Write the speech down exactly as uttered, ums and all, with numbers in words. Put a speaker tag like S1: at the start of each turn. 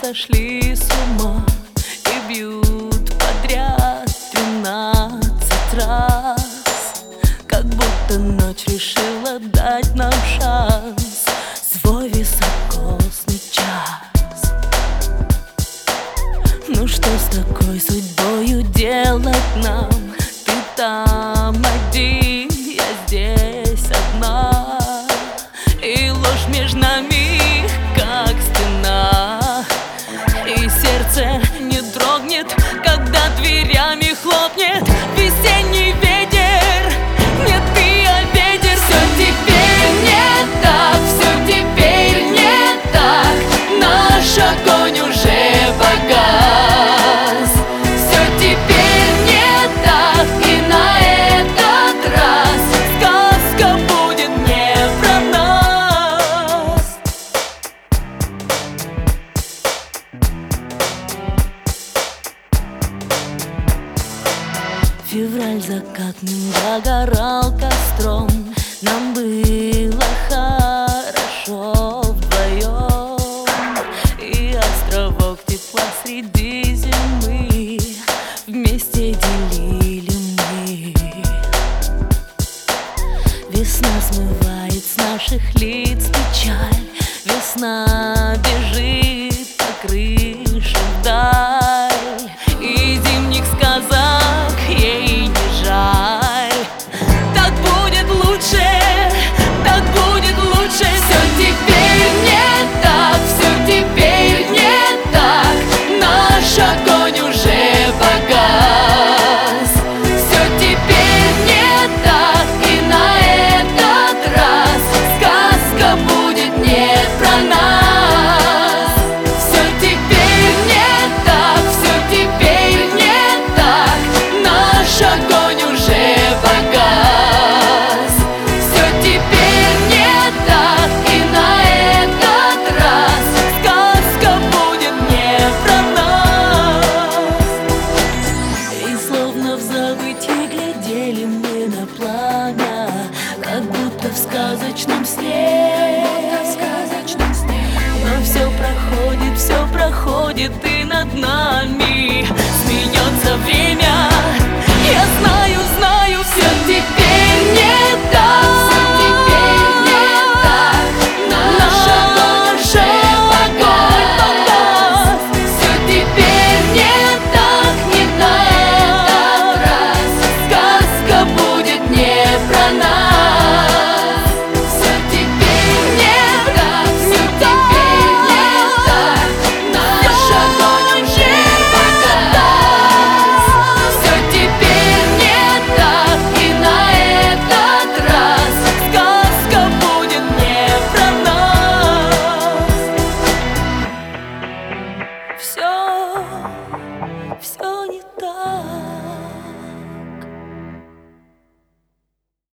S1: сошли с ума и бьют подряд тринадцать раз, как будто ночь решила дать нам шанс, свой високосный час. Ну что с такой судьбою делать нам? Ты там один, я здесь одна, и ложь между нами, как стена, и сердце не дрогнет, когда дверями хлопнет весенний ветер. Нет, ты, а ветер. Все теперь не так, все теперь не так, наш огонь уже погас. Все теперь не так, и на этот раз сказка будет не про нас. Февраль закатным догорал костром, нам было хорошо вдвоем, и островок тепла среди зимы вместе делили мы. Весна смывает с наших лиц печаль, весна бежит по крыше вдаль, и зимних сказок ей не жаль. Так будет лучше, так будет лучше. Все теперь не так, все теперь не так, наш огонь уже погас. Все теперь не так, и на этот раз сказка будет не про нас. Все теперь не так, все теперь не так, наш огонь уже погас. Все теперь не так, и на этот раз сказка будет не про нас. И словно в забытье глядели мы на пламя, как будто в сказочном сне. Но все проходит, все проходит и над нами